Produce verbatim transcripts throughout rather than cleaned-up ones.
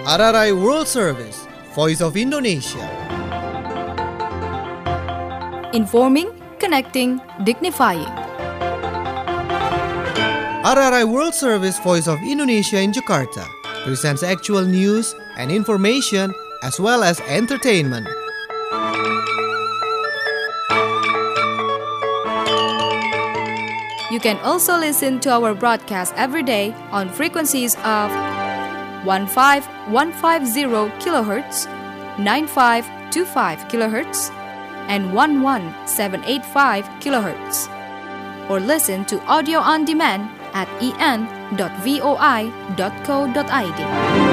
R R I World Service, Voice of Indonesia. Informing, connecting, dignifying. R R I World Service, Voice of Indonesia in Jakarta presents actual news and information as well as entertainment. You can also listen to our broadcast every day on frequencies of fifteen fifteen kilohertz, ninety-five twenty-five kilohertz, and eleven seven eighty-five kilohertz. Or listen to audio on demand at e n dot voi dot co dot i d.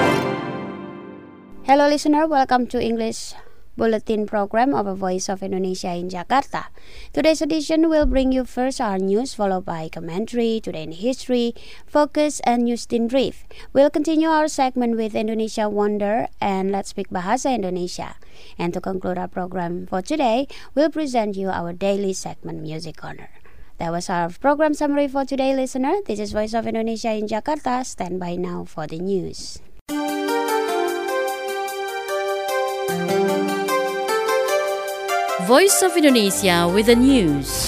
Hello listener, welcome to English Bulletin program of a Voice of Indonesia in Jakarta. Today's edition will bring you first our news, followed by commentary, today in history, focus, and news in brief. We'll continue our segment with Indonesia Wonder and Let's Speak Bahasa Indonesia. And to conclude our program for today, we'll present you our daily segment Music Corner. That was our program summary for today, listener. This is Voice of Indonesia in Jakarta. Stand by now for the news. Voice of Indonesia with the news.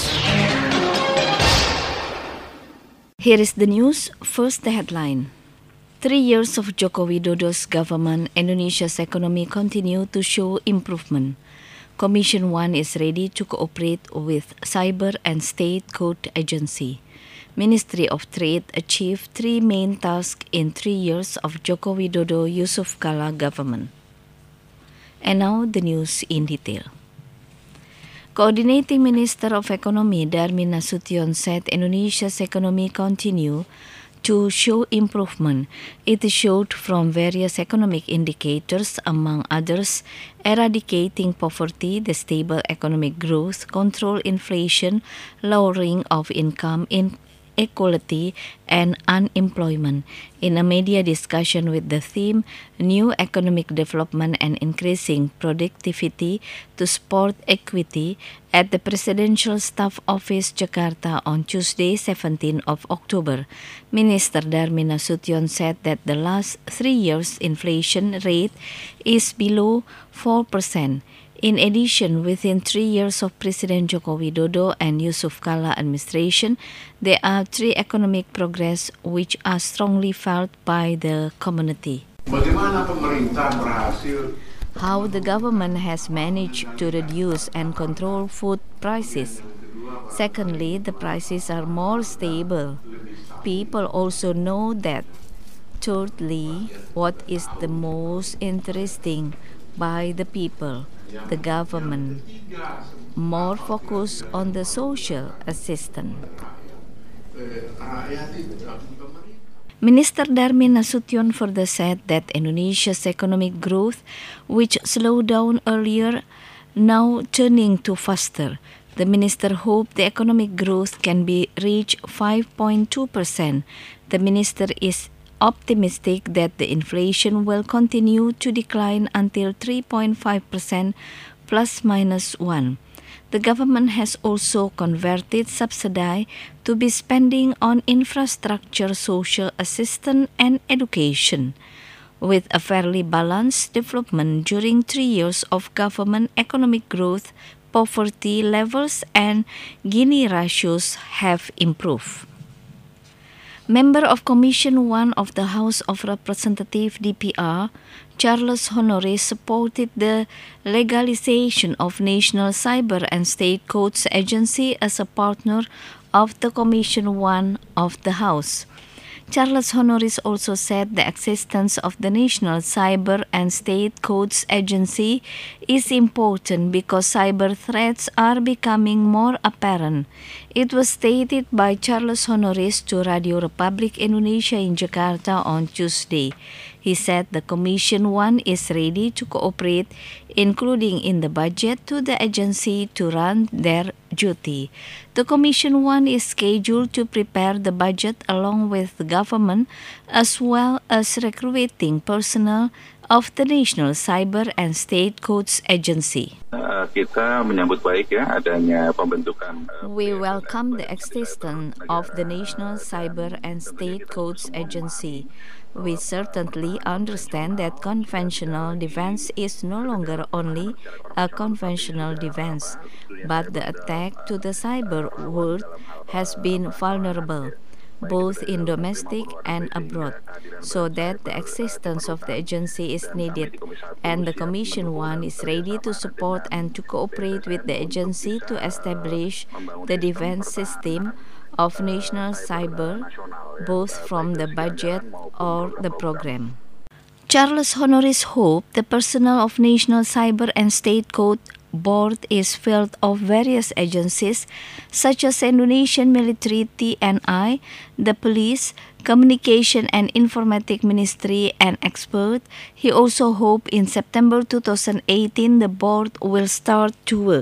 Here is the news. First, the headline. Three years of Joko Widodo's government, Indonesia's economy continued to show improvement. Commission one is ready to cooperate with Cyber and State Code Agency. Ministry of Trade achieved three main tasks in three years of Joko Widodo Yusuf Kala government. And now the news in detail. Coordinating Minister of Economy Darmin Nasution said Indonesia's economy continued to show improvement. It showed from various economic indicators, among others, eradicating poverty, the stable economic growth, control inflation, lowering of income inequality, and unemployment. In a media discussion with the theme, New Economic Development and Increasing Productivity to Support Equity at the Presidential Staff Office, Jakarta on Tuesday, seventeenth of October, Minister Darmin Nasution said that the last three years' inflation rate is below four percent. In addition, within three years of President Joko Widodo and Yusuf Kala administration, there are three economic progress which are strongly felt by the community. Bagaimana pemerintah berhasil? How the government has managed to reduce and control food prices. Secondly, the prices are more stable. People also know that. Thirdly, what is the most interesting by the people? The government, more focus on the social assistance. Minister Darmin Nasution further said that Indonesia's economic growth, which slowed down earlier, now turning to faster. The minister hoped the economic growth can be reached five point two percent. The minister is optimistic that the inflation will continue to decline until three point five percent plus minus one. The government has also converted subsidy to be spending on infrastructure, social assistance, and education. With a fairly balanced development during three years of government economic growth, poverty levels and Gini ratios have improved. Member of Commission one of the House of Representatives D P R, Charles Honoris supported the legalization of National Cyber and State Codes Agency as a partner of the Commission one of the House. Charles Honoris also said the existence of the National Cyber and State Codes Agency is important because cyber threats are becoming more apparent. It was stated by Charles Honoris to Radio Republik Indonesia in Jakarta on Tuesday. He said the Commission one is ready to cooperate, including in the budget, to the agency to run their duty. The Commission one is scheduled to prepare the budget along with the government, as well as recruiting personnel of the National Cyber and State Codes Agency. Uh, kita menyambut baik ya adanya pembentukan. Uh, we welcome the existence of the National Cyber and State Codes Agency. We certainly understand that conventional defense is no longer only a conventional defense, but the attack to the cyber world has been vulnerable, both in domestic and abroad, so that the existence of the agency is needed, and the Commission One is ready to support and to cooperate with the agency to establish the defense system of national cyber, both from the budget or the program. Charles Honoris Hope, the personnel of National Cyber and State Code Board is filled of various agencies such as Indonesian Military T N I, the Police, Communication and Informatic Ministry, and expert. He also hoped in September two thousand eighteen the board will start to work.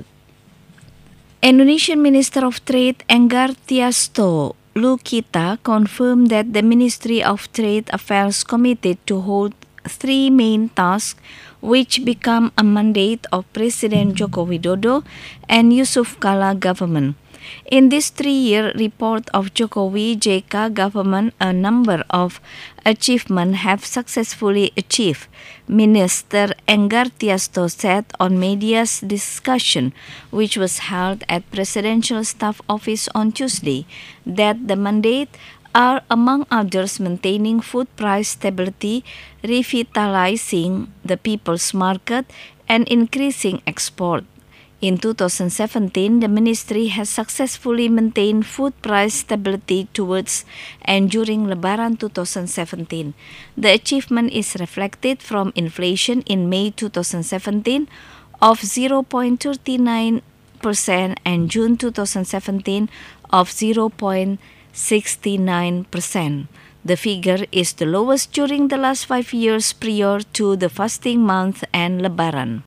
Indonesian Minister of Trade Enggar Tiasto Lukita confirmed that the Ministry of Trade Affairs committed to hold three main tasks which become a mandate of President Joko Widodo and Yusuf Kala government. In this three-year report of Jokowi J K government, a number of achievements have successfully achieved. Minister Enggar Tiasto said on media's discussion, which was held at Presidential Staff Office on Tuesday, that the mandate are, among others, maintaining food price stability, revitalizing the people's market, and increasing export. In two thousand seventeen, the ministry has successfully maintained food price stability towards and during Lebaran two thousand seventeen. The achievement is reflected from inflation in May two thousand seventeen of zero point three nine percent and June two thousand seventeen of zero point six nine percent. The figure is the lowest during the last five years prior to the fasting month and Lebaran.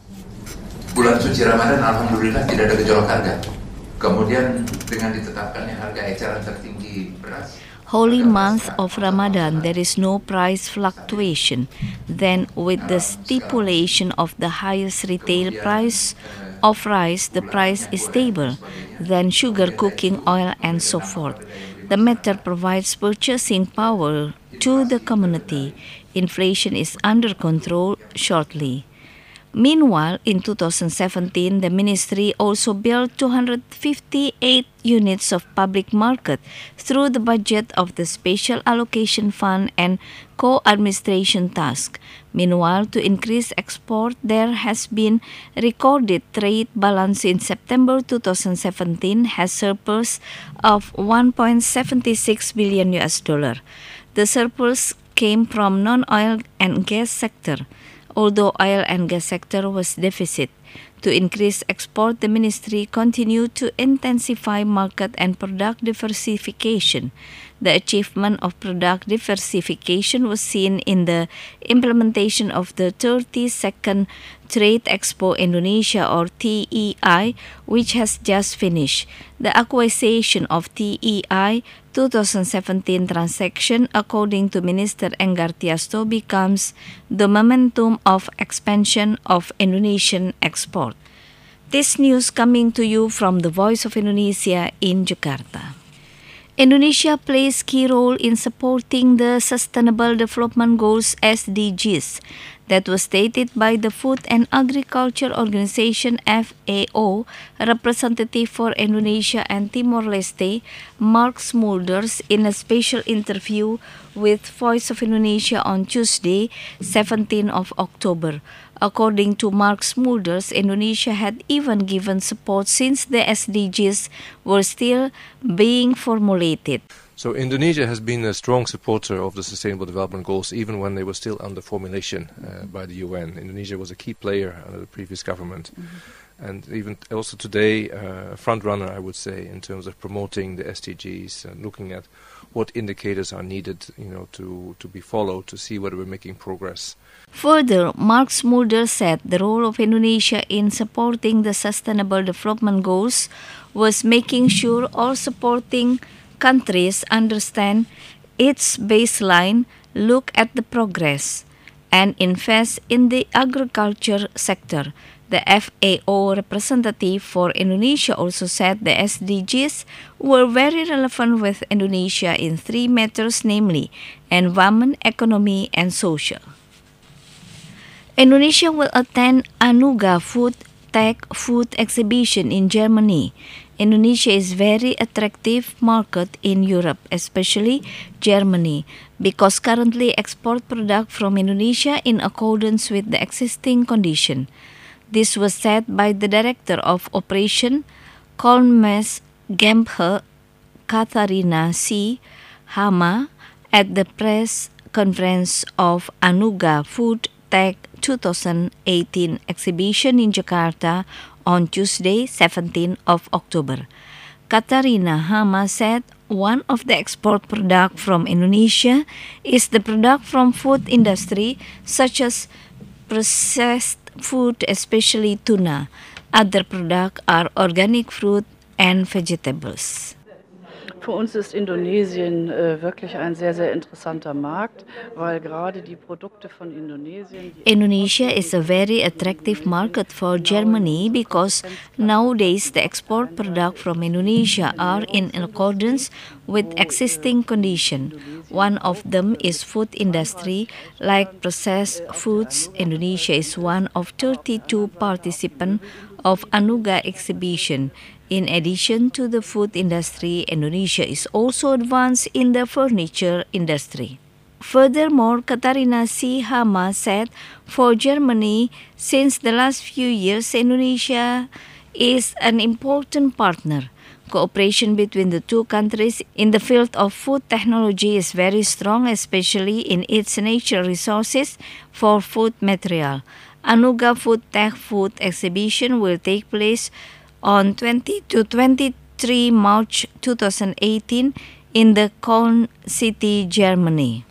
Bulan suci Ramadan, alhamdulillah tidak ada gejolak harga. Kemudian dengan ditetapkannya harga eceran tertinggi beras. Holy month of Ramadan, there is no price fluctuation. Then, with the stipulation of the highest retail price of rice, the price is stable. Then sugar, cooking oil, and so forth. The matter provides purchasing power to the community. Inflation is under control shortly. Meanwhile, in two thousand seventeen, the ministry also built two hundred fifty-eight units of public market through the budget of the Special Allocation Fund and co-administration task. Meanwhile, to increase export, there has been recorded trade balance in September two thousand seventeen has surplus of one point seven six billion U S dollar. The surplus came from non-oil and gas sector, although oil and gas sector was deficit. To increase export, the ministry continued to intensify market and product diversification. The achievement of product diversification was seen in the implementation of the thirty-second Trade Expo Indonesia, or T E I, which has just finished. The acquisition of T E I twenty seventeen transaction, according to Minister Enggar Tiasto, becomes the momentum of expansion of Indonesian export. This news coming to you from the Voice of Indonesia in Jakarta. Indonesia plays key role in supporting the Sustainable Development Goals S D Gs that was stated by the Food and Agriculture Organization F A O representative for Indonesia and Timor-Leste, Mark Smulders, in a special interview with Voice of Indonesia on Tuesday, seventeenth of October. According to Mark Smulders, Indonesia had even given support since the S D Gs were still being formulated. So Indonesia has been a strong supporter of the Sustainable Development Goals even when they were still under formulation uh, by the U N. Indonesia was a key player under the previous government. Mm-hmm. And even also today, uh, a front runner, I would say, in terms of promoting the S D Gs and looking at what indicators are needed, you know, to, to be followed to see whether we're making progress. Further, Mark Smulders said the role of Indonesia in supporting the Sustainable Development Goals was making sure all supporting countries understand its baseline, look at the progress, and invest in the agriculture sector. The F A O representative for Indonesia also said the S D Gs were very relevant with Indonesia in three matters, namely environment, economy, and social. Indonesia will attend Anuga Food Tech Food Exhibition in Germany. Indonesia is very attractive market in Europe, especially Germany, because currently export product from Indonesia in accordance with the existing condition. This was said by the director of Operation Kolmes Gembhe, Katharina C. Hama, at the press conference of Anuga Food Tech twenty eighteen exhibition in Jakarta on Tuesday, seventeenth of October. Katharina Hama said one of the export product from Indonesia is the product from food industry such as processed food, especially tuna. Other products are organic fruit and vegetables. Für uns ist Indonesien äh, wirklich ein sehr, sehr interessanter Markt, weil gerade die Produkte von Indonesien... Indonesia is a very attractive market for Germany because nowadays the export products from Indonesia are in accordance with existing condition. One of them is food industry, like processed foods. Indonesia is one of thirty-two participants of Anuga exhibition. In addition to the food industry, Indonesia is also advanced in the furniture industry. Furthermore, Katharina C. Hama said, for Germany, since the last few years, Indonesia is an important partner. Cooperation between the two countries in the field of food technology is very strong, especially in its natural resources for food material. Anuga Food Tech Food Exhibition will take place on twenty to twenty-three March twenty eighteen in the Köln city, Germany.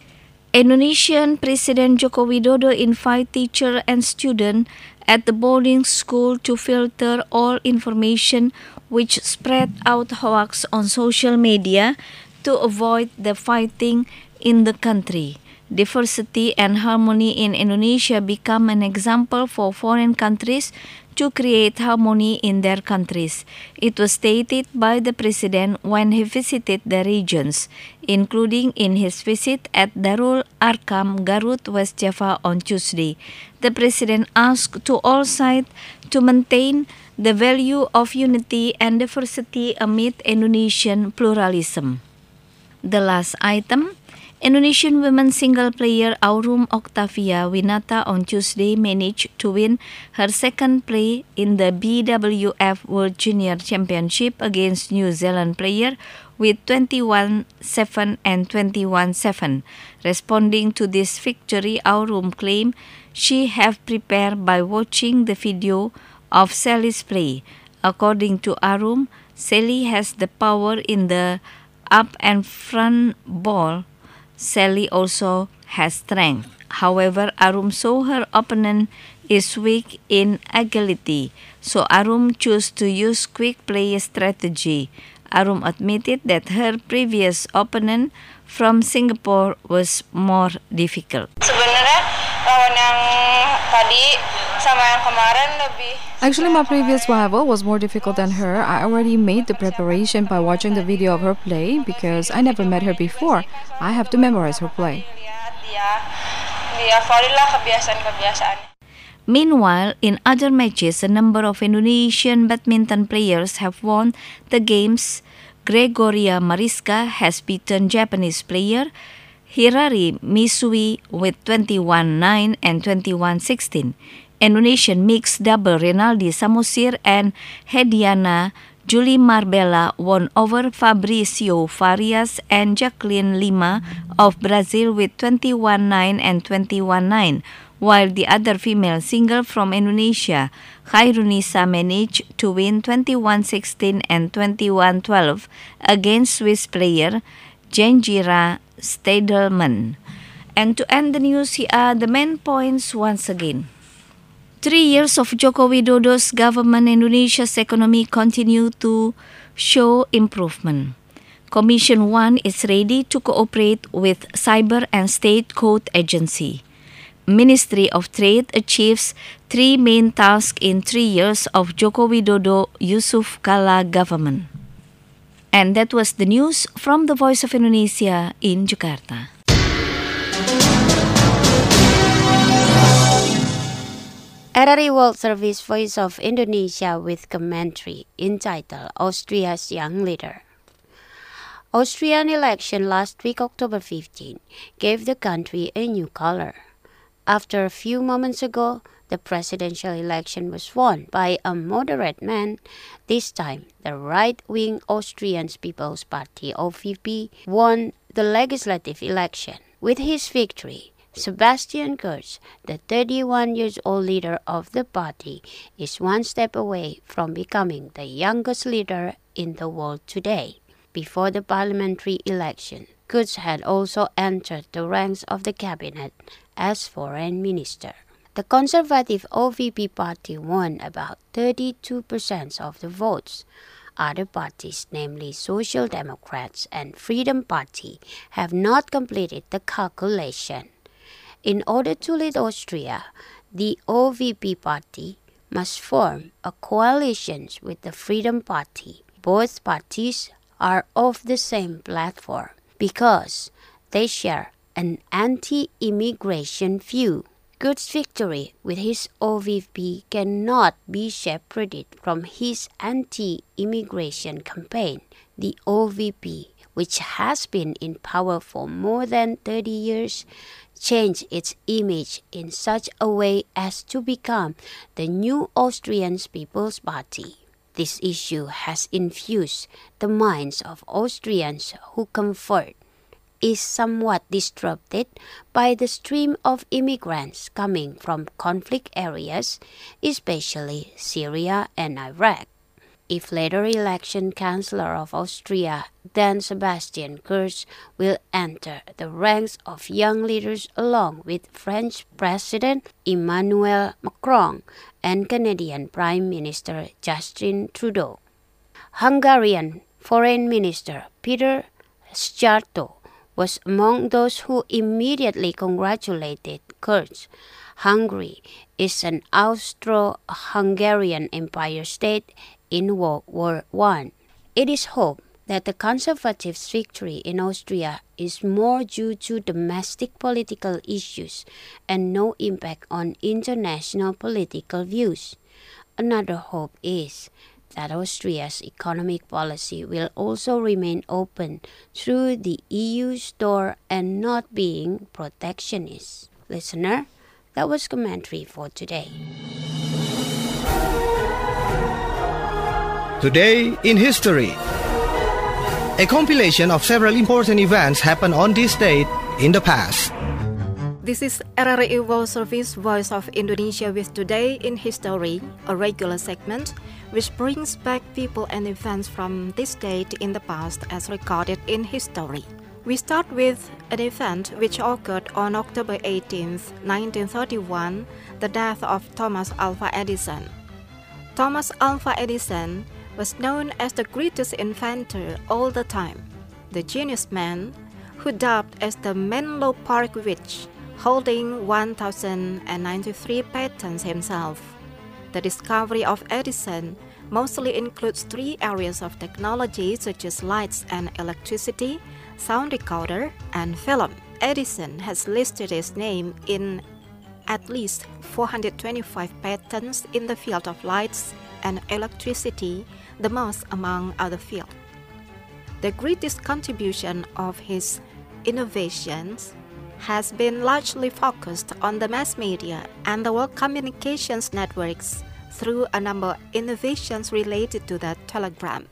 Indonesian President Joko Widodo invited teachers and students at the boarding school to filter all information which spread out hoax on social media to avoid the fighting in the country. Diversity and harmony in Indonesia become an example for foreign countries to create harmony in their countries. It was stated by the President when he visited the regions, including in his visit at Darul Arkam, Garut, West Java on Tuesday. The President asked to all sides to maintain the value of unity and diversity amid Indonesian pluralism. The last item, Indonesian women's single player Aurum Octavia Winata on Tuesday managed to win her second play in the B W F World Junior Championship against New Zealand player with twenty-one seven and twenty-one seven. Responding to this victory, Aurum claimed she had prepared by watching the video of Sally's play. According to Aurum, Sally has the power in the up and front ball. Sally also has strength. However, Aurum saw her opponent is weak in agility, so Aurum chose to use quick play strategy. Aurum admitted that her previous opponent from Singapore was more difficult. Sebenarnya lawan yang tadi sama yang kemarin lebih. Actually, my previous rival was more difficult than her. I already made the preparation by watching the video of her play because I never met her before. I have to memorize her play. Meanwhile, in other matches, a number of Indonesian badminton players have won the games. Gregoria Mariska has beaten Japanese player Hirari Misui with twenty-one nine and twenty-one sixteen. Indonesian mixed double Rinaldi Samosir and Hediana Julie Marbella won over Fabricio Farias and Jacqueline Lima of Brazil with twenty-one nine and twenty-one nine, while the other female single from Indonesia, Khairunisa, managed to win twenty-one sixteen and twenty-one twelve against Swiss player Janjira Stadelman. And to end the news, here are the main points once again. Three years of Joko Widodo's government, Indonesia's economy continue to show improvement. Commission one is ready to cooperate with Cyber and State Code Agency. Ministry of Trade achieves three main tasks in three years of Joko Widodo Yusuf Kala government. And that was the news from the Voice of Indonesia in Jakarta. R R I World Service Voice of Indonesia with commentary entitled Austria's Young Leader. Austrian election last week, October fifteenth, gave the country a new color. After a few moments ago, the presidential election was won by a moderate man. This time, the right-wing Austrian People's Party O V P won the legislative election. With his victory, Sebastian Kurz, the thirty-one-year-old leader of the party, is one step away from becoming the youngest leader in the world today. Before the parliamentary election, Kurz had also entered the ranks of the cabinet as foreign minister. The conservative O V P party won about thirty-two percent of the votes. Other parties, namely Social Democrats and Freedom Party, have not completed the calculation. In order to lead Austria, the O V P party must form a coalition with the Freedom Party. Both parties are of the same platform because they share an anti-immigration view. Kurz's victory with his O V P cannot be separated from his anti-immigration campaign. The O V P, which has been in power for more than thirty years, changed its image in such a way as to become the new Austrian People's Party. This issue has infused the minds of Austrians whose comfort is somewhat disrupted by the stream of immigrants coming from conflict areas, especially Syria and Iraq. If later election Chancellor of Austria, then Sebastian Kurz, will enter the ranks of young leaders along with French President Emmanuel Macron and Canadian Prime Minister Justin Trudeau. Hungarian Foreign Minister Peter Szijjártó was among those who immediately congratulated Kurz. Hungary is an Austro-Hungarian empire state in World War One. It is hoped that the Conservatives' victory in Austria is more due to domestic political issues and no impact on international political views. Another hope is that Austria's economic policy will also remain open through the E U's door and not being protectionist. Listener, that was commentary for today. Today in History. A compilation of several important events happened on this date in the past. This is R R I World Service Voice of Indonesia with Today in History, a regular segment which brings back people and events from this date in the past as recorded in history. We start with an event which occurred on October eighteenth, nineteen thirty-one, the death of Thomas Alva Edison. Thomas Alva Edison was known as the greatest inventor all the time, the genius man who dubbed as the Menlo Park Witch, holding one thousand ninety-three patents himself. The discovery of Edison mostly includes three areas of technology such as lights and electricity, sound recorder, and film. Edison has listed his name in at least four hundred twenty-five patents in the field of lights and electricity, the most among other fields. The greatest contribution of his innovations has been largely focused on the mass media and the world communications networks through a number of innovations related to the telegram.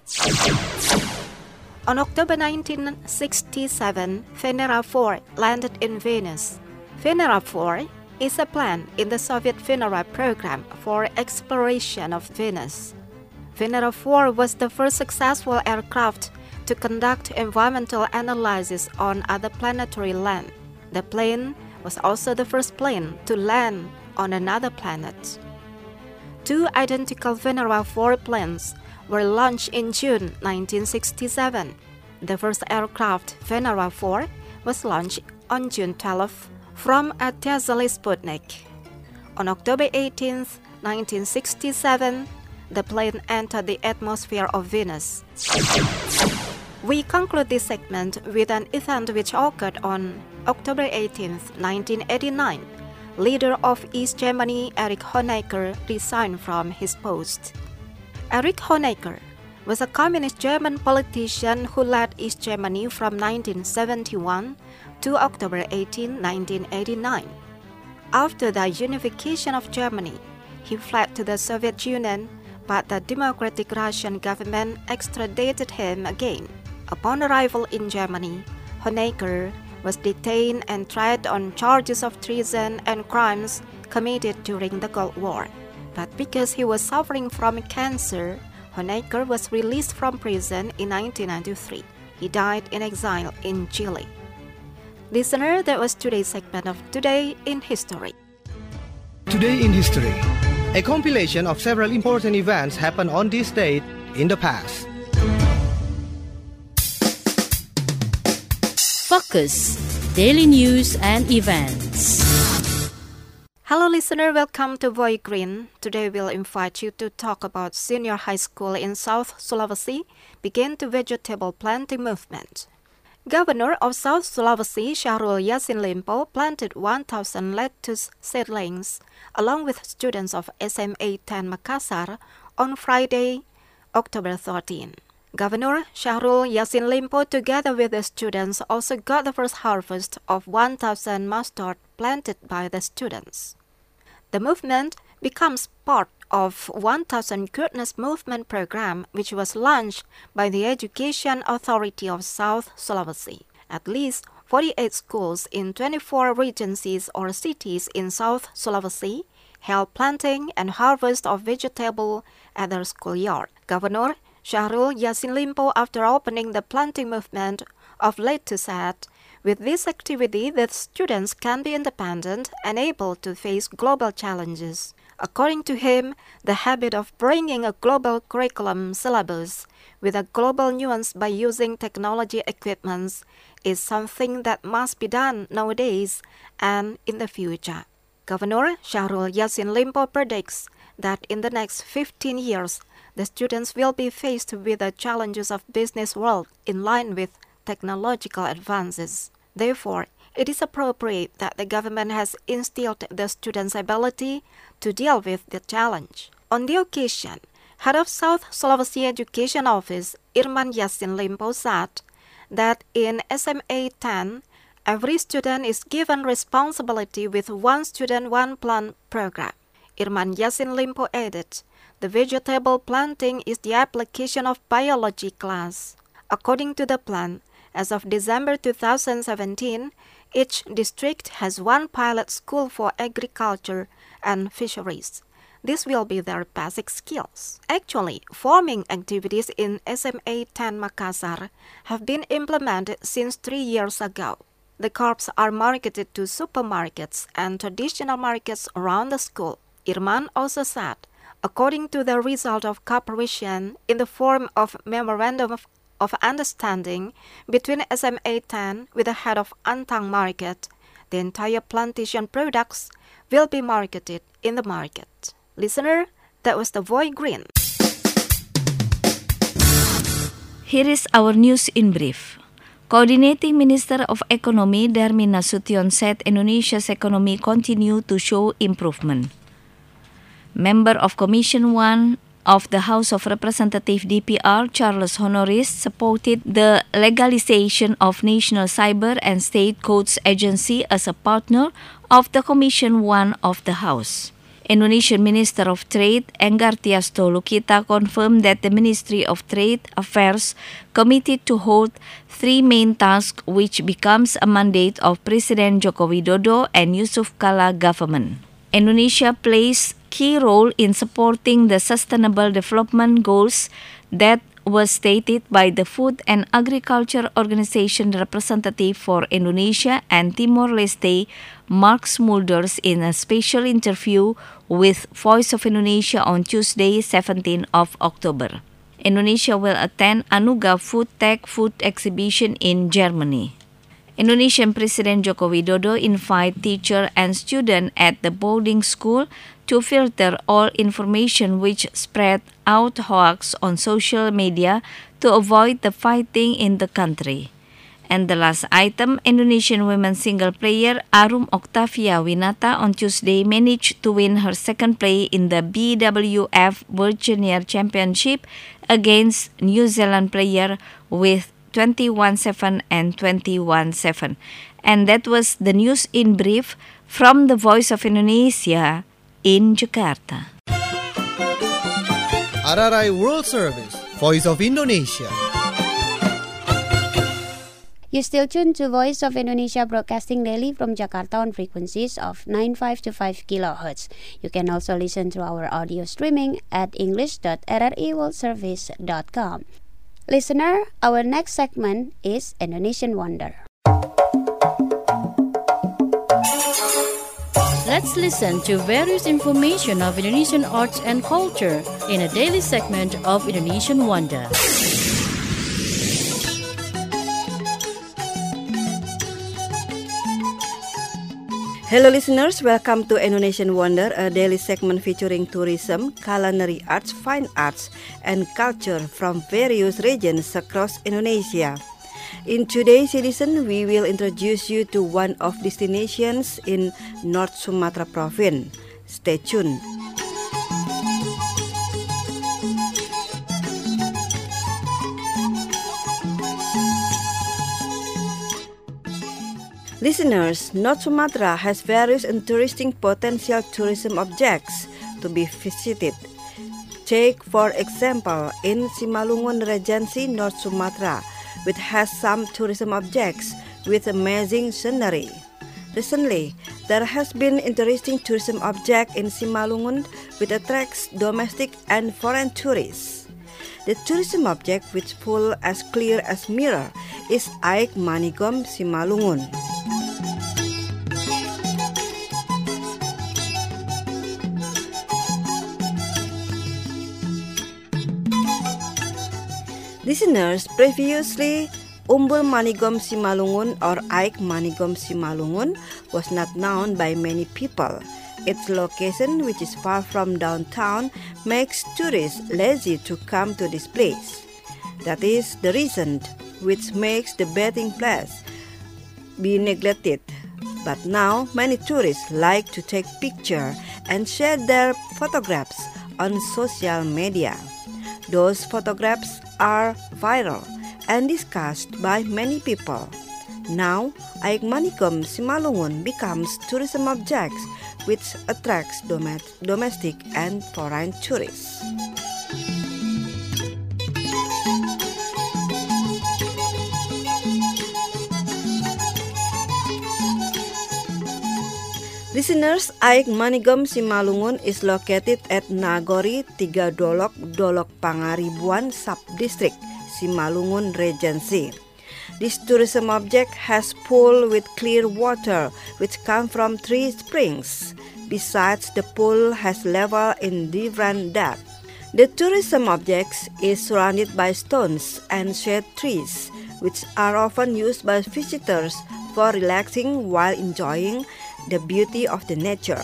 On October nineteen sixty-seven, Venera four landed in Venus. Venera four is a plan in the Soviet Venera program for exploration of Venus. Venera four was the first successful aircraft to conduct environmental analysis on other planetary land. The plane was also the first plane to land on another planet. Two identical Venera four planes were launched in June nineteen sixty-seven. The first aircraft, Venera four, was launched on June twelfth from a Tezali Sputnik. On October eighteenth, nineteen sixty-seven, the plane entered the atmosphere of Venus. We conclude this segment with an event which occurred on October eighteenth, nineteen eighty-nine. Leader of East Germany, Erich Honecker, resigned from his post. Erich Honecker was a communist German politician who led East Germany from nineteen seventy-one to October eighteenth, nineteen eighty-nine. After the unification of Germany, he fled to the Soviet Union, but the Democratic Russian government extradited him again. Upon arrival in Germany, Honecker was detained and tried on charges of treason and crimes committed during the Cold War. But because he was suffering from cancer, Honecker was released from prison in nineteen ninety-three. He died in exile in Chile. Listener, that was today's segment of Today in History. Today in History, a compilation of several important events happened on this date in the past. Focus, daily news and events. Hello listener, welcome to Voice Green. Today we'll invite you to talk about senior high school in South Sulawesi begin the vegetable planting movement. Governor of South Sulawesi, Syahrul Yassin Limpo, planted one thousand lettuce seedlings along with students of S M A ten Makassar on Friday, October thirteenth. Governor Syahrul Yassin Limpo, together with the students, also got the first harvest of one thousand mustard planted by the students. The movement becomes part of one thousand Goodness Movement program, which was launched by the Education Authority of South Sulawesi. At least forty-eight schools in twenty-four regencies or cities in South Sulawesi held planting and harvest of vegetable at their schoolyard. Governor Syahrul Yassin Limpo, after opening the planting movement of lettuce, said, "With this activity, the students can be independent and able to face global challenges." According to him, the habit of bringing a global curriculum syllabus with a global nuance by using technology equipments is something that must be done nowadays and in the future. Governor Syahrul Yassin Limpo predicts that in the next fifteen years, the students will be faced with the challenges of business world in line with technological advances. Therefore, it is appropriate that the government has instilled the students' ability to deal with the challenge. On the occasion, head of South Sulawesi Education Office, Irman Yassin Limpo, said that in S M A ten, every student is given responsibility with one student, one plant program. Irman Yassin Limpo added, "The vegetable planting is the application of biology class." According to the plan, as of December two thousand seventeen, each district has one pilot school for agriculture and fisheries. This will be their basic skills. Actually, farming activities in S M A ten Makassar have been implemented since three years ago. The crops are marketed to supermarkets and traditional markets around the school. Irman also said, according to the result of cooperation in the form of Memorandum of, of Understanding between S M A ten with the head of Antang Market, the entire plantation products will be marketed in the market. Listener, that was the Voice Green. Here is our news in brief. Coordinating Minister of Economy Darmin Nasution said Indonesia's economy continued to show improvement. Member of Commission one of the House of Representatives D P R, Charles Honoris, supported the legalization of National Cyber and State Codes Agency as a partner of the Commission one of the House. Indonesian Minister of Trade, Enggar Tias Tolukita, confirmed that the Ministry of Trade Affairs committed to hold three main tasks, which becomes a mandate of President Joko Widodo and Yusuf Kala government. Indonesia plays key role in supporting the Sustainable Development Goals that was stated by the Food and Agriculture Organization representative for Indonesia and Timor-Leste, Mark Smulders, in a special interview with Voice of Indonesia on Tuesday, seventeenth of October. Indonesia will attend Anuga Food Tech Food Exhibition in Germany. Indonesian President Joko Widodo invited teachers and students at the boarding school to filter all information which spread out hoax on social media to avoid the fighting in the country. And the last item, Indonesian women's single player Arum Octavia Winata on Tuesday managed to win her second play in the B W F World Junior Championship against New Zealand player with twenty-one seven and twenty-one seven. And that was the news in brief from the Voice of Indonesia in Jakarta. R R I World Service, Voice of Indonesia. You still tuned to Voice of Indonesia broadcasting daily from Jakarta on frequencies of ninety-five to five kilohertz. You can also listen to our audio streaming at english dot r r i world service dot com. Listener, our next segment is Indonesian Wonder. Let's listen to various information of Indonesian arts and culture in a daily segment of Indonesian Wonder. Hello listeners, welcome to Indonesian Wonder, a daily segment featuring tourism, culinary arts, fine arts, and culture from various regions across Indonesia. In today's edition, we will introduce you to one of destinations in North Sumatra province. Stay tuned. Listeners, North Sumatra has various interesting potential tourism objects to be visited. Take, for example, in Simalungun Regency, North Sumatra, which has some tourism objects with amazing scenery. Recently, there has been interesting tourism object in Simalungun which attracts domestic and foreign tourists. The tourism object, which full as clear as mirror, is Aek Manigom Simalungun. Listeners, previously, Umbul Manigom Simalungun or Aek Manigom Simalungun was not known by many people. Its location, which is far from downtown, makes tourists lazy to come to this place. That is the reason which makes the bathing place be neglected. But now, many tourists like to take pictures and share their photographs on social media. Those photographs are viral and discussed by many people. Now, Aek Manigom Simalungun becomes tourism objects which attracts dom- domestic and foreign tourists. Listeners, Aek Manigom Simalungun is located at Nagori Tiga Dolok, Dolok Pangaribuan Subdistrict, Simalungun Regency. This tourism object has pool with clear water which come from three springs. Besides, the pool has level in different depth. The tourism object is surrounded by stones and shade trees, which are often used by visitors for relaxing while enjoying the beauty of the nature.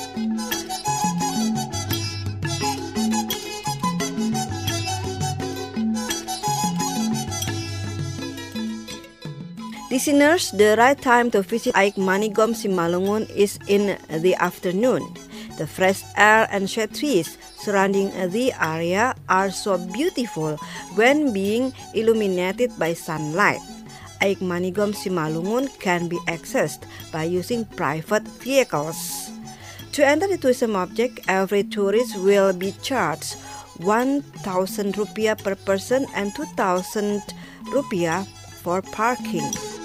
Listeners, the right time to visit Aek Manigom Simalungun is in the afternoon. The fresh air and shade trees surrounding the area are so beautiful when being illuminated by sunlight. Aek Manigom Simalungun can be accessed by using private vehicles. To enter the tourism object, every tourist will be charged one thousand rupiah per person and two thousand rupiah for parking.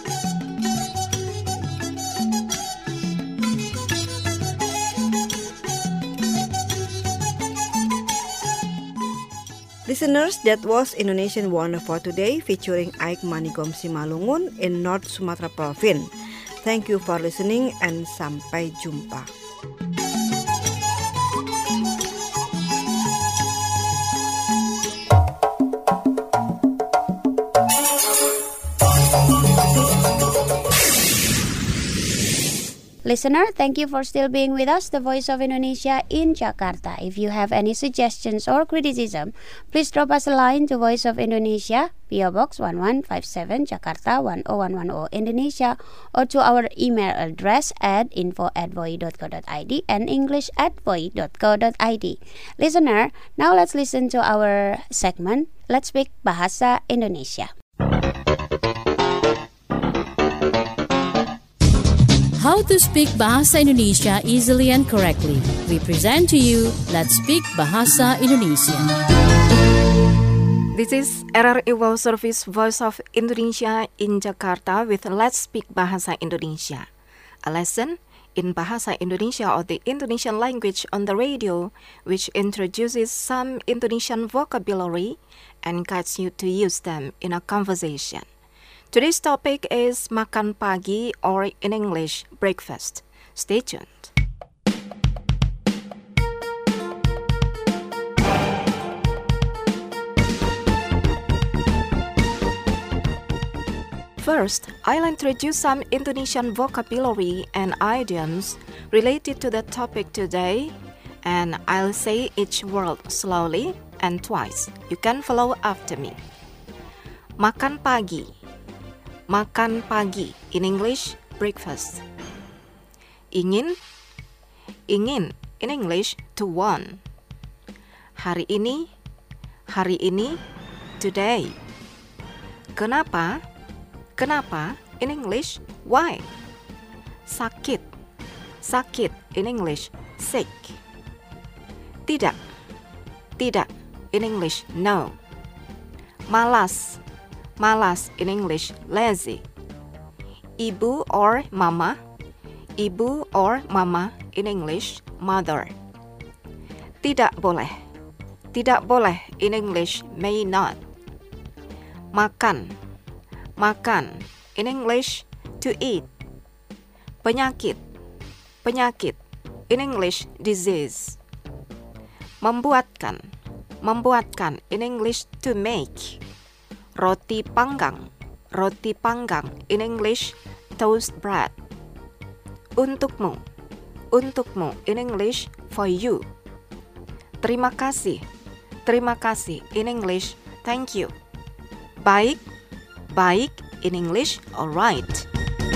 Listeners, that was Indonesian Wonder for today featuring Aek Manigom Simalungun in North Sumatra Province. Thank you for listening and sampai jumpa. listener, thank you for still being with us, the Voice of Indonesia in Jakarta. If you have any suggestions or criticism, please drop us a line to Voice of Indonesia, P O Box one one five seven, Jakarta one oh one one oh, Indonesia, or to our email address at info at voi dot co dot id and english at voi dot co dot id. Listener, now let's listen to our segment, Let's Speak Bahasa Indonesia. How to speak Bahasa Indonesia easily and correctly. We present to you Let's Speak Bahasa Indonesia. This is R R I World Service Voice of Indonesia in Jakarta with Let's Speak Bahasa Indonesia, a lesson in Bahasa Indonesia or the Indonesian language on the radio, which introduces some Indonesian vocabulary and guides you to use them in a conversation. Today's topic is makan pagi, or in English, breakfast. Stay tuned. First, I'll introduce some Indonesian vocabulary and idioms related to the topic today, and I'll say each word slowly and twice. You can follow after me. Makan pagi. Makan pagi, in English, breakfast. Ingin, ingin, in English, to want. Hari ini, hari ini, today. Kenapa, kenapa, in English, why. Sakit, sakit, in English, sick. Tidak, tidak, in English, no. Malas, malas, in English, lazy. Ibu or mama, ibu or mama, in English, mother. Tidak boleh, tidak boleh, in English, may not. Makan, makan, in English, to eat. Penyakit, penyakit, in English, disease. Membuatkan, membuatkan, in English, to make. Roti panggang, roti panggang, in English, toast bread. Untukmu, untukmu, in English, for you. Terima kasih, terima kasih, in English, thank you. Baik, baik, in English, alright.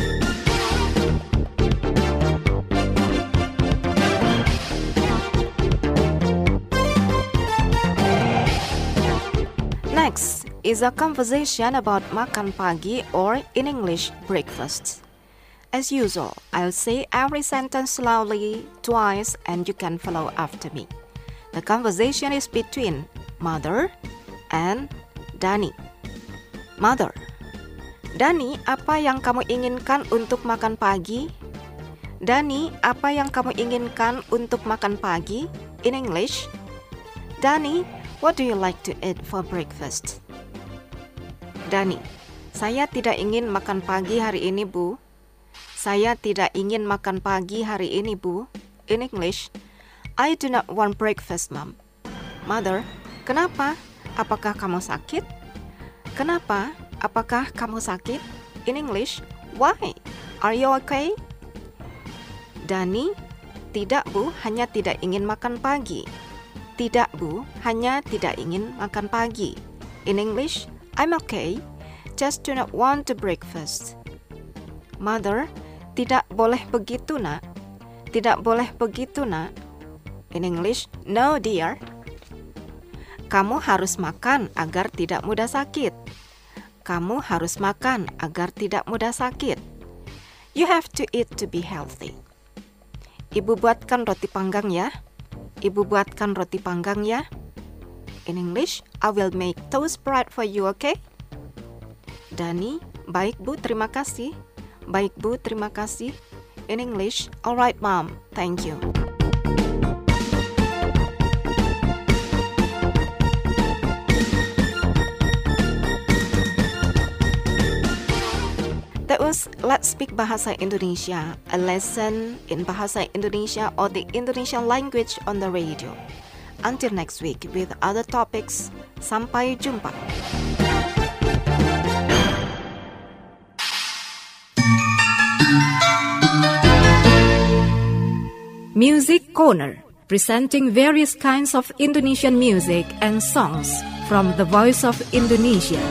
Next is a conversation about makan pagi, or in English, breakfast. As usual, I'll say every sentence slowly, twice, and you can follow after me. The conversation is between Mother and Dani. Mother, Dani, apa yang kamu inginkan untuk makan pagi? Dani, apa yang kamu inginkan untuk makan pagi? In English, Dani, what do you like to eat for breakfast? Dani, saya tidak ingin makan pagi hari ini, Bu. Saya tidak ingin makan pagi hari ini, Bu. In English, I do not want breakfast, Mom. Mother, kenapa? Apakah kamu sakit? Kenapa? Apakah kamu sakit? In English, why? Are you okay? Dani, tidak, Bu, hanya tidak ingin makan pagi. Tidak, Bu, hanya tidak ingin makan pagi. In English, I'm okay, just do not want to breakfast. Mother, tidak boleh begitu, Nak. Tidak boleh begitu, Nak. In English, no, dear. Kamu harus makan agar tidak mudah sakit. Kamu harus makan agar tidak mudah sakit. You have to eat to be healthy. Ibu buatkan roti panggang ya. Ibu buatkan roti panggang ya. In English, I will make toast bread for you, okay? Dani, baik Bu, terima kasih. Baik Bu, terima kasih. In English, alright Mom, thank you. That was Let's Speak Bahasa Indonesia, a lesson in Bahasa Indonesia or the Indonesian language on the radio. Until next week with other topics, sampai jumpa. Music Corner, presenting various kinds of Indonesian music and songs from the Voice of Indonesia.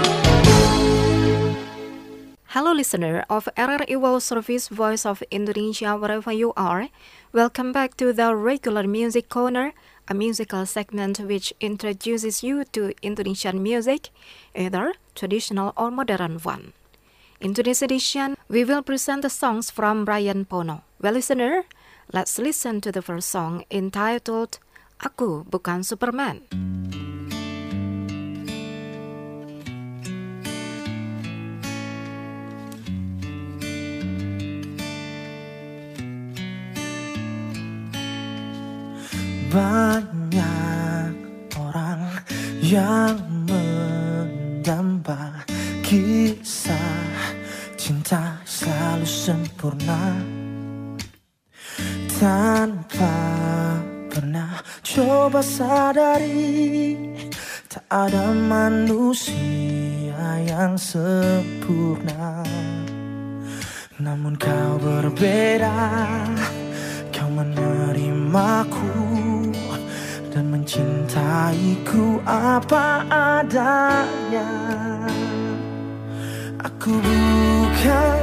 Hello listener of R R I World Service Voice of Indonesia wherever you are. Welcome back to the regular Music Corner, a musical segment which introduces you to Indonesian music, either traditional or modern one. In today's edition, we will present the songs from Ryan Pono. Well listener, let's listen to the first song entitled Aku Bukan Superman. Banyak orang yang mendamba kisah cinta selalu sempurna, tanpa pernah coba sadari tak ada manusia yang sempurna. Namun kau berbeda, kau menerimaku dan mencintaiku apa adanya. Aku bukan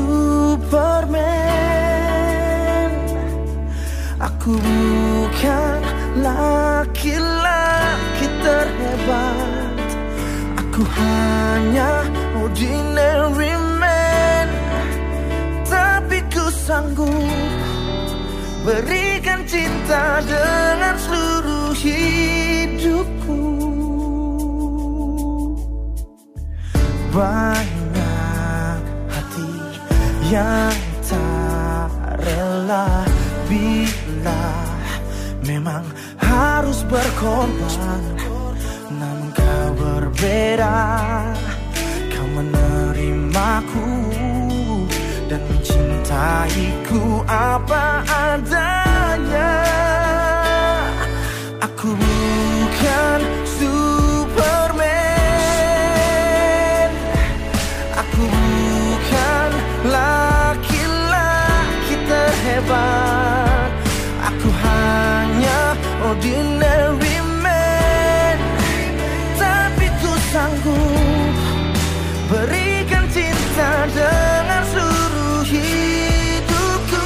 Superman, aku bukan laki-laki terhebat, aku hanya ordinary man. Tapi ku sanggup berikan cinta dengan seluruh hidupku. Banyak hati yang tak rela bila memang harus berkorban. Namun kau berbeda, kau menerimaku dan mencintaiku apa adanya. Aku bukan Superman, aku bukan laki-laki terhebat, aku hanya ordinary man. Tapi ku sanggup berikan cinta dengan seluruh hidupku.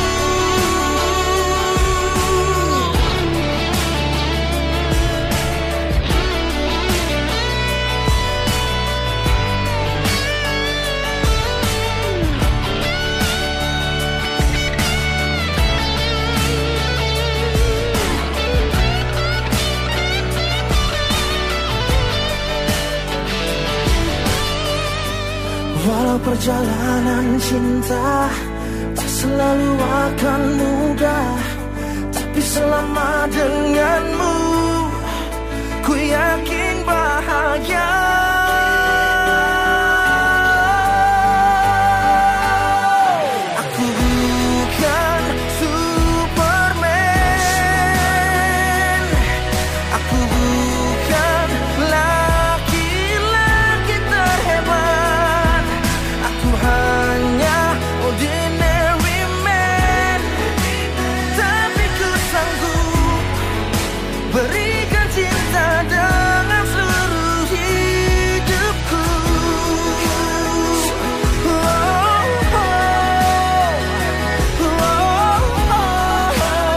Walau perjalanan cinta tak selalu akan mudah, tapi selama denganmu ku yakin bahagia. Aku bukan Superman, aku bukan laki-laki terhebat, hanya ordinary man. Tapi ku sanggup berikan cinta dengan seluruh hidupku. Oh, oh, oh, oh,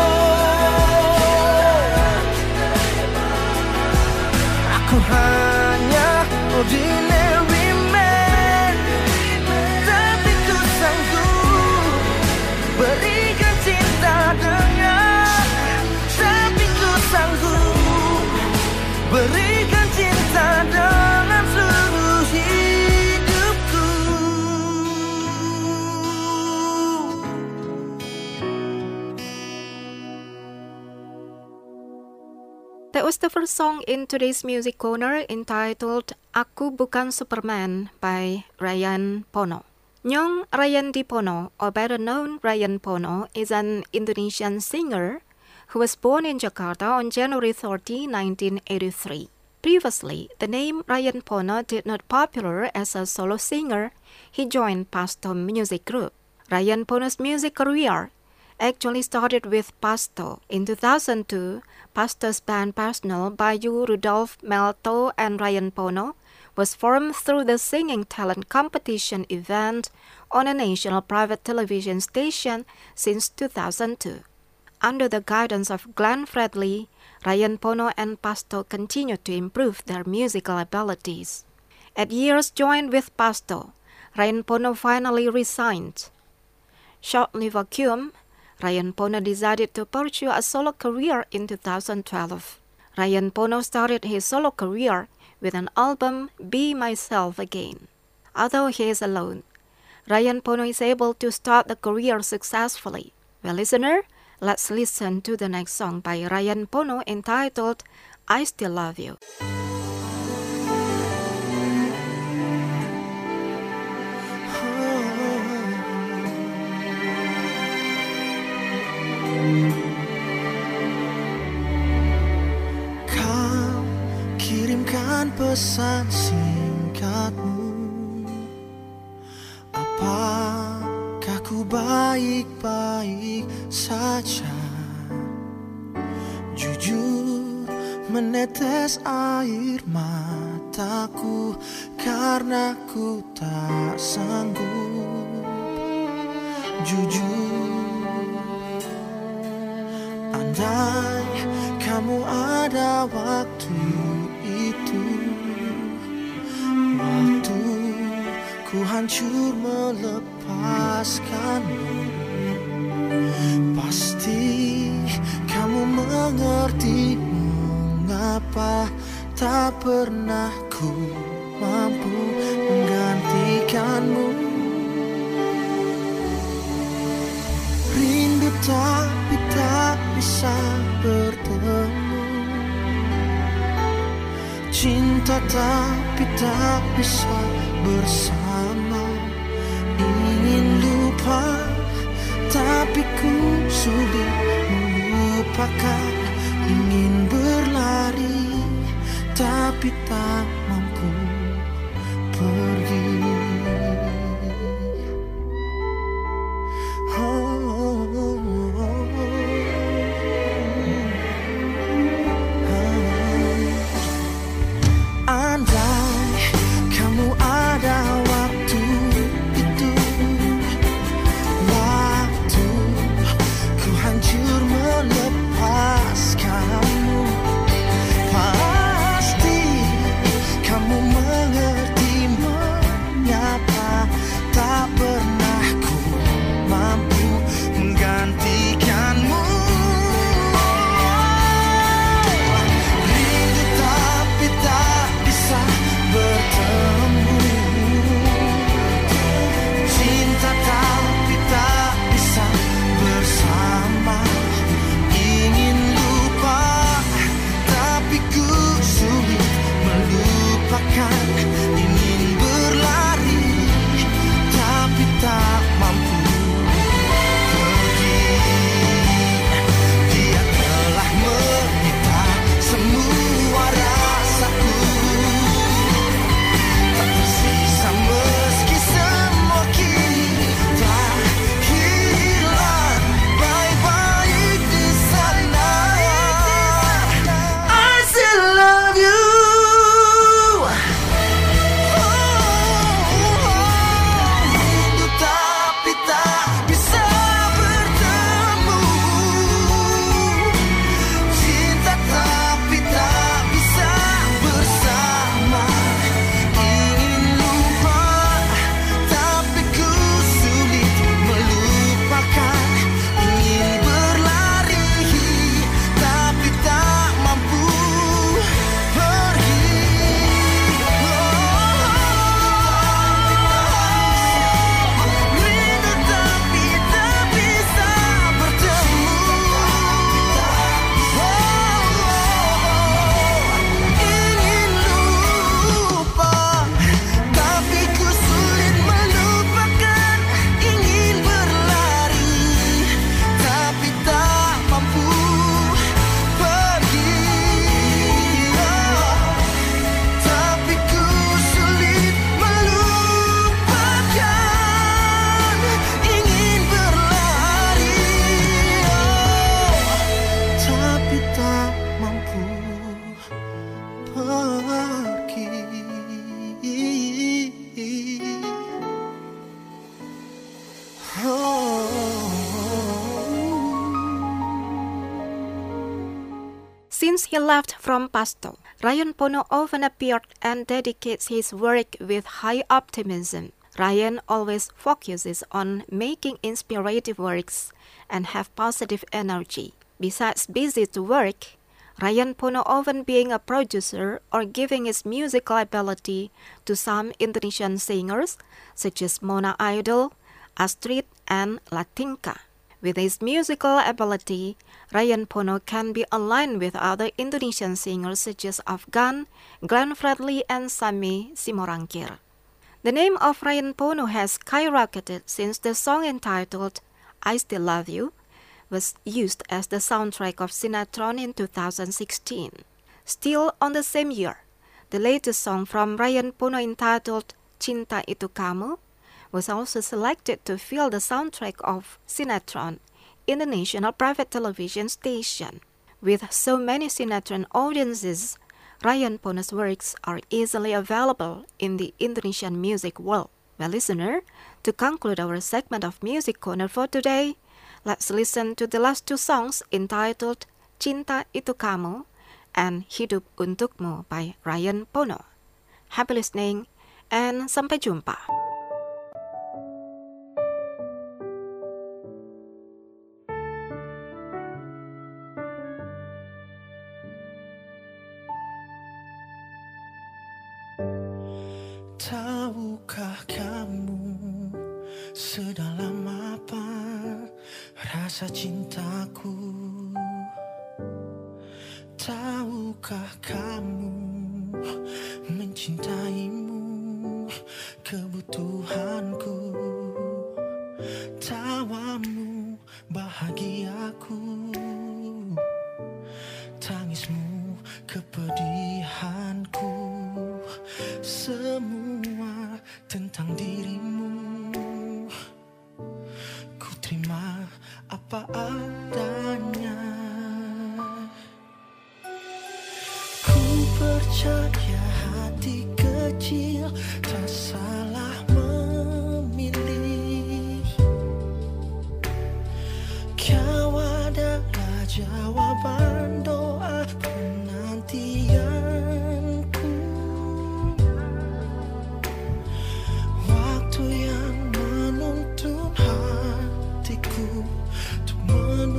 oh. Aku hanya ordinary man, tapi ku sanggup berikan cinta dengan, tapi ku sanggup berikan cinta dengan seluruh hidupku. That was the first song in today's music corner entitled Aku Bukan Superman by Ryan Pono. Nyong Rayanti Pono, or better known Ryan Pono, is an Indonesian singer who was born in Jakarta on January thirtieth, nineteen eighty-three. Previously, the name Ryan Pono did not popular as a solo singer. He joined Pastom Music Group. Ryan Pono's music career actually started with Pasto. In two thousand two, Pasto's band Personal by Rudolph Melto and Ryan Pono was formed through the singing talent competition event on a national private television station since two thousand two. Under the guidance of Glenn Fredly, Ryan Pono and Pasto continued to improve their musical abilities. At years joined with Pasto, Ryan Pono finally resigned. Shortly vacuum, Ryan Pono decided to pursue a solo career in two thousand twelve. Ryan Pono started his solo career with an album, Be Myself Again. Although he is alone, Ryan Pono is able to start the career successfully. Well, listener, let's listen to the next song by Ryan Pono entitled, I Still Love You. Kau kirimkan pesan singkatmu, apakah ku baik-baik saja? Jujur menetes air mataku karena ku tak sanggup. Jujur, andai kamu ada waktu itu, waktu ku hancur melepaskanmu, pasti kamu mengerti mengapa tak pernah ku mampu menggantikanmu. Rindu tapi tak bisa bertemu, cinta tapi tak bisa bersama. Ingin lupa tapi ku sulit melupakan. Ingin berlari tapi tak mampu pergi. he left from Pasto, Ryan Pono often appeared and dedicates his work with high optimism. Ryan always focuses on making inspirative works and have positive energy. Besides busy to work, Ryan Pono often being a producer or giving his musical ability to some Indonesian singers such as Mona Idol, Astrid, and Latinka. With his musical ability, Ryan Pono can be aligned with other Indonesian singers such as Afgan, Glenn Fredly, and Sammy Simorangkir. The name of Ryan Pono has skyrocketed since the song entitled I Still Love You was used as the soundtrack of Sinetron in two thousand sixteen. Still on the same year, the latest song from Ryan Pono entitled Cinta Itu Kamu was also selected to fill the soundtrack of Sinetron in the national private television station. With so many Sinetron audiences, Ryan Pono's works are easily available in the Indonesian music world. Well, listener, to conclude our segment of Music Corner for today, let's listen to the last two songs entitled Cinta Itu Kamu and Hidup Untukmu by Ryan Pono. Happy listening and sampai jumpa. Tahukah kamu sedalam apa rasa cintaku? Tahukah kamu mencintaimu kebutuhanku? Tawamu bahagiaku, tangismu kepedihanku. Semua tentang dirimu ku terima apa adanya. Ku percaya hati kecil tak salah memilih. Kau adalah jawaban doa penantianku. Waktu yang menuntun hatiku untuk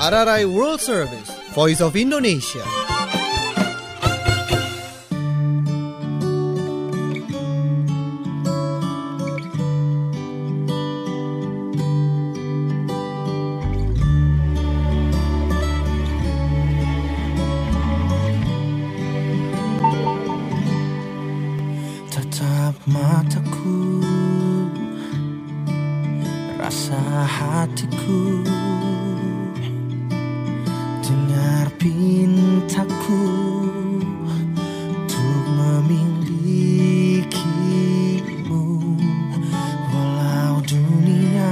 R R I World Service, Voice of Indonesia. Tatap mataku, rasa hatiku, dengar pintaku untuk memilikimu. Walau dunia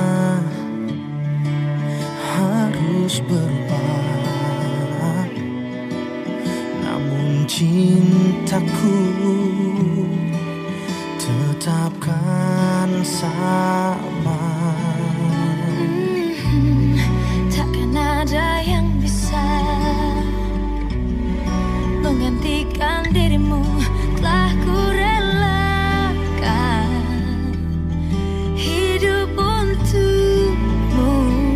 harus berubah, namun cintaku tetapkan sama. Hmm, takkan ada yang bisa menggantikan dirimu, telah ku relakan hidup untukmu.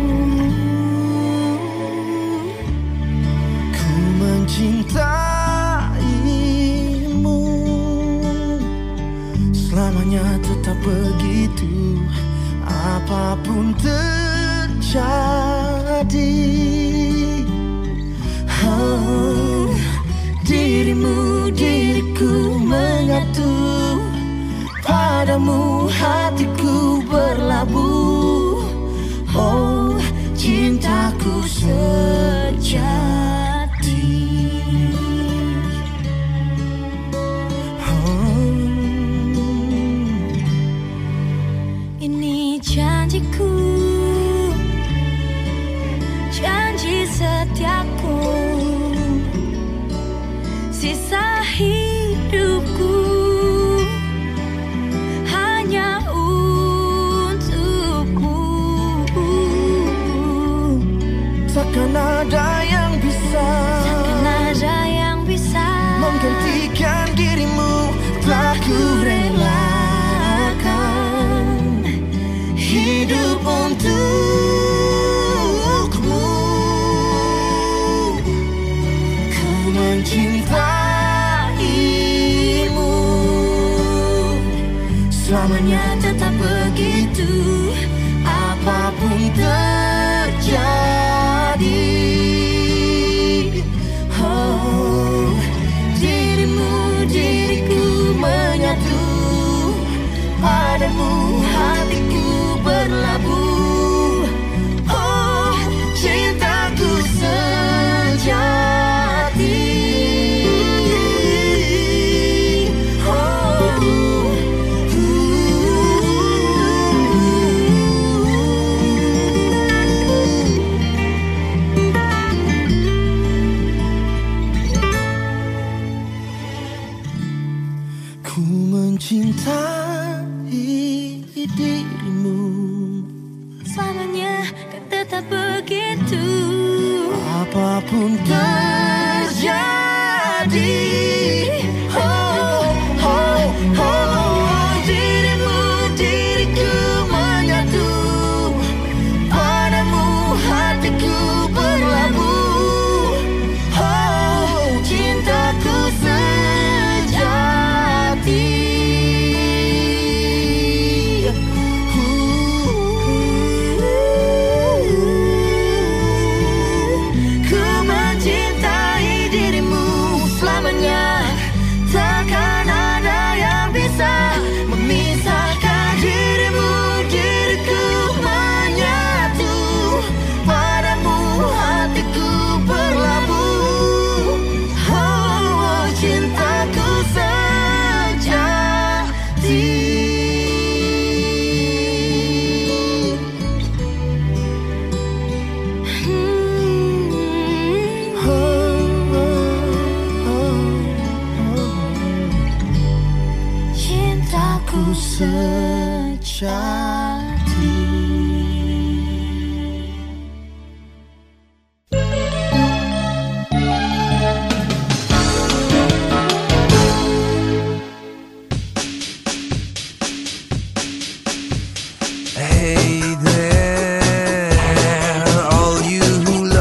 Ku mencintaimu, selamanya tetap begitu, apapun terjadi. Oh, dirimu, diriku menyatu, padamu hatiku berlabuh. Oh, cintaku sejati. Ini janjiku, janji setiaku, sisa hidupku hanya untukmu. Takkan ada yang bisa, takkan ada yang bisa menggantikan dirimu, telah ku relakan hidup untukmu. Ku mencintaimu, selamanya tetap begitu, apapun terjadi. Oh, dirimu, diriku menyatu, padamu hatiku berlabuh. Oh, cintaku sejati. Oh, ku mencintai dirimu, selamanya kan tetap begitu, apapun terjadi. Oh, oh, oh, dirimu, diriku menyatu, padamu hatiku berlabuh. Oh, cintaku sejati. Ku mencintai dirimu, selamanya takkan ada yang bisa memisahkan dirimu, diriku menyatu, padamu hatiku berlabuh. Oh, cintaku sejati. Cintaku sejati. Hey there, all you who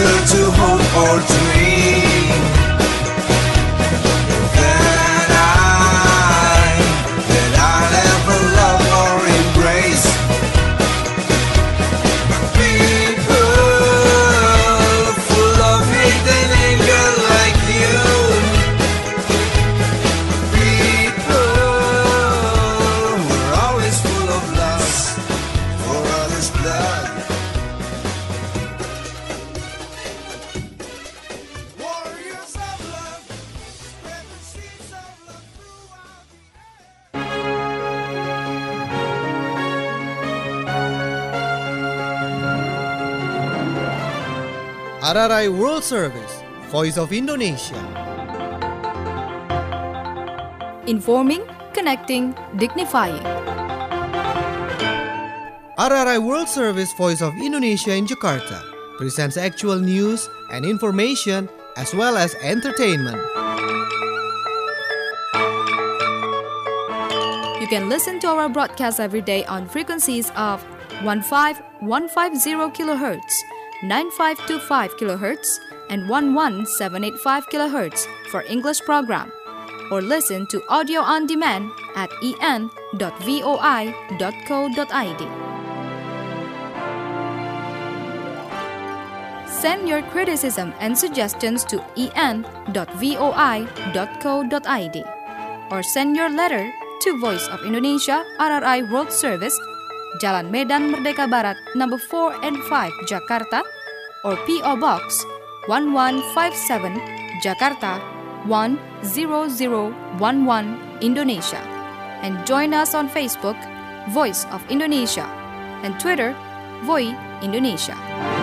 longer to hope or dream that I, that I'll ever love or embrace. People full of hate and anger like you. People who are always full of lust for others' blood. Warriors of love, spread the seeds of love throughout the R R I World Service, Voice of Indonesia. Informing, connecting, dignifying. R R I World Service, Voice of Indonesia in Jakarta presents actual news and information as well as entertainment. You can listen to our broadcast every day on frequencies of fifteen fifty kilohertz, ninety-five twenty-five kilohertz, and eleven seven eighty-five kilohertz for English program. Or listen to audio on demand at e n dot voi dot co dot i d. Send your criticism and suggestions to e n dot voi dot co dot i d or send your letter to Voice of Indonesia R R I World Service, Jalan Medan Merdeka Barat, number four and five, Jakarta, or P O Box one one five seven, Jakarta one zero zero one one, Indonesia. And join us on Facebook, Voice of Indonesia, and Twitter, Voi Indonesia.